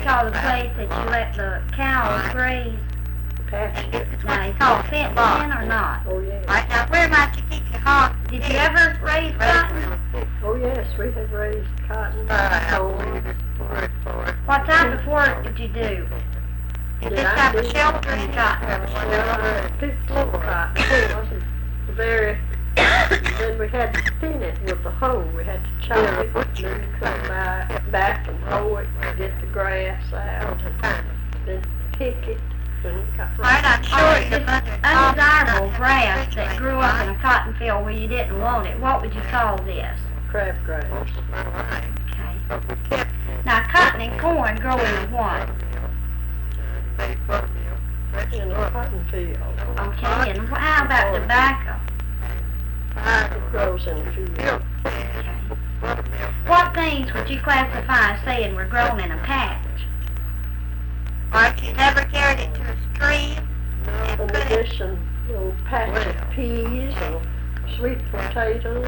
call the place that you let the cows graze? Pasture. Now, is it fenced in or not? Oh, yes. Right now, where might you keep your hogs? Did you ever raise cotton? Oh, yes, we have raised cotton, corn. What type of work did you do? You just have a shelter and cotton. Well, 15 cotton. It wasn't very... Then we had to thin it with a hoe. We had to chop it, and then come back and hoe it, get the grass out, and then pick it. Right, I'm sure This undesirable grass that grew up in a cotton field where you didn't want it, what would you call this? Crabgrass. Okay. Now, cotton and corn grow in what? In a cotton field. Okay, and how about tobacco? It grows in a field. Okay. What things would you classify as saying were grown in a patch? Right, you never carried it to a stream. In addition, little patch of peas or sweet potatoes.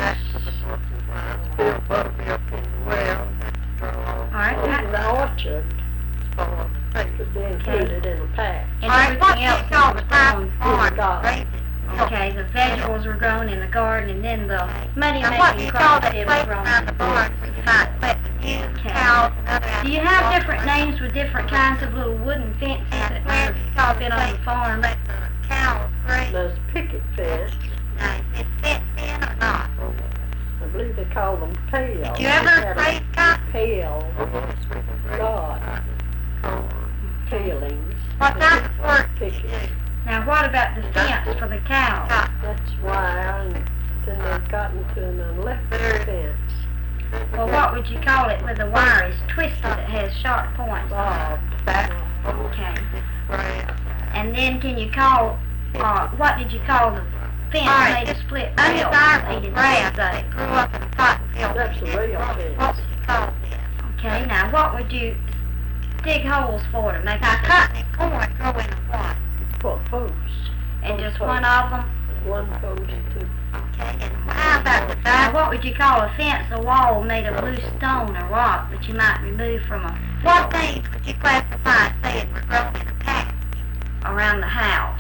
Alright, In the orchard, could be included in a patch. and Alright, what everything do you else call was the type grown. of farm? garden. Okay, the vegetables were grown in the garden, and then the Now, what do money-making you call crops that it was place grown around in the the barn field. where you might let the ewes, Okay. cows, and other Do you have different names for different kinds of little wooden fences that Where do you call fit the on the place farm? let the cows graze? There's picket fence. Now, is it fenced in or not? I believe they call them pales. Did you ever raise cotton? Pale. God. Palings. What type of work did you Pickets. do? Now, what about the fence for the cows? That's wire, and then they've gotten to an electric fence. Well, what would you call it where the wire is twisted that has sharp points? Bob. Okay. And then can you call, what did you call the fence Alright, made of split rails? undesirable They grass didn't that grew up in a cotton field. That's a real What fence. would you call this? Okay, now what would you dig holes for to make Now, a cotton and corn grow in a what? For posts. and just one of them? One post to Okay, and how about the Now, back? what would you call a fence, a wall made of loose stone or rock that you might remove from a What things would you classify as saying were grown in a patch? around the house,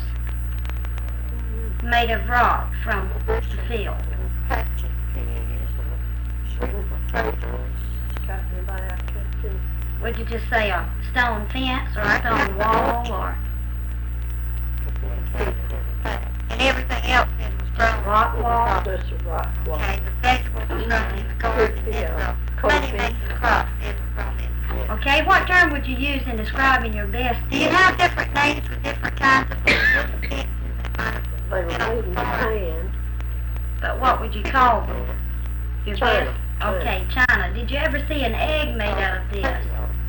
made of rock from the field? Patches, cotton back. Would you just say a stone fence or a stone wall or and everything else then was grown. rock wall? That's a rock wall. Okay, the vegetables were grown in the garden, and the money-making crops then were grown in the field. Okay, what term would you use in describing your best Do you field? have different names for different kinds of wooden fences that might have They were made in Japan. But what would you call them? Your China. best. Okay, China. Did you ever see an egg made out of this?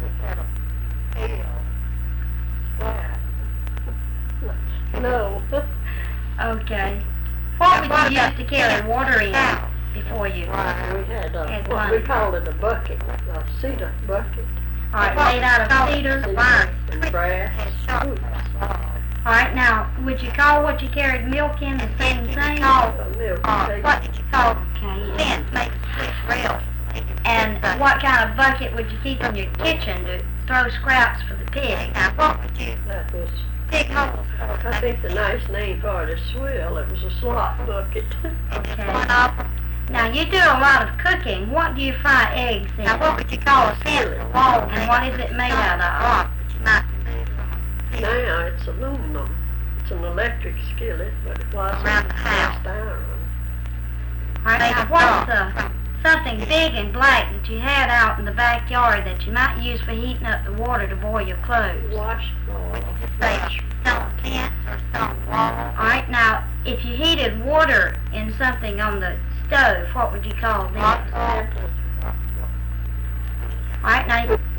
No. Okay. What would you use to carry water in before you? We had Had what we one. called it a bucket, a cedar bucket. Alright, made out of cedar. And brass. Ooh, Alright, now, would you call what you carried milk in the same thing? a milk What did you call the Okay. fence made of six rails? And what kind of bucket would you keep in your kitchen to throw scraps for the pig? Now, what would you That was, dig holes for? I think the nice name for it is swill. It was a slot bucket. Okay. One of them. Now, you do a lot of cooking. What do you fry eggs in? Now, what would you call a fence, a wall? And what is it made out of? Rock that you might remove from a field. Now it's aluminum. It's an electric skillet, but it wasn't Around the house. cast iron. Alright, Made now of what's rock. something big and black that you had out in the backyard that you might use for heating up the water to boil your clothes? Washcloth. Would you just say a stone fence or stone wall? Alright, now, if you heated water in something on the stove, what would you call this? Rock wall. Alright, now,